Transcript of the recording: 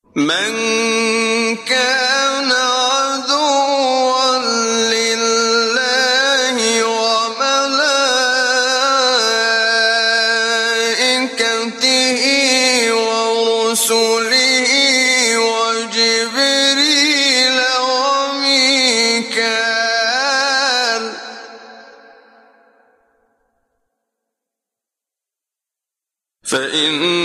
من كان عدوا لله وملائكته ورسله وجبريل وميكال فإن